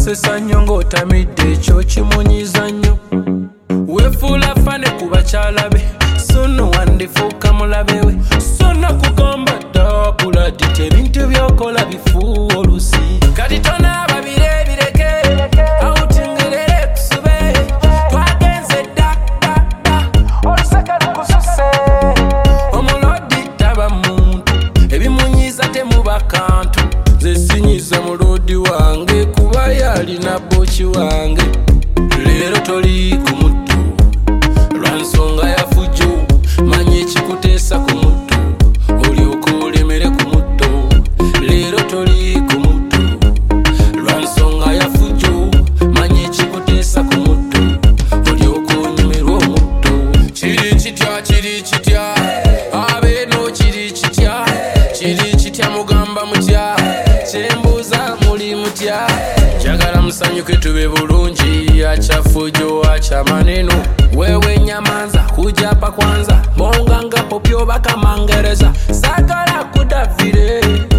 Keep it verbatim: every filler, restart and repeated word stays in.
basesa nnyo ng'otamidde ekyo kimunyiza nnyo weefuula fane ku bakyala be so no wandifuuka mulabe we so nakugamba ddapula diti ebintu byokola bifuuwa olusi kati tonaaba bire bireke awutingirere kusube twagenze ddadda oluseke lukususe omulodi taba muntu ebimunyiza temuba kantu nze sinyiza mulodi wange kuba yalina boki wange leero toli ku muttu lwansonga ya fujjo manye ekikuteesa ku muttu olyoka olemere ku mutto leero toli ku muttu lwansonga ya fujjo manye ekikuteesa ku muttu olyoka onyumirwa omutto kiri kitya kiri kitya abeeno kiri kitya kiri kitya mugamba mutya kyembuuza muli mutya njagala musanyuke tube bulungi achafujo acha maneno wewe nyamanza kuja pa kwanza bonga nga popyo baka mangereza sagala kudavire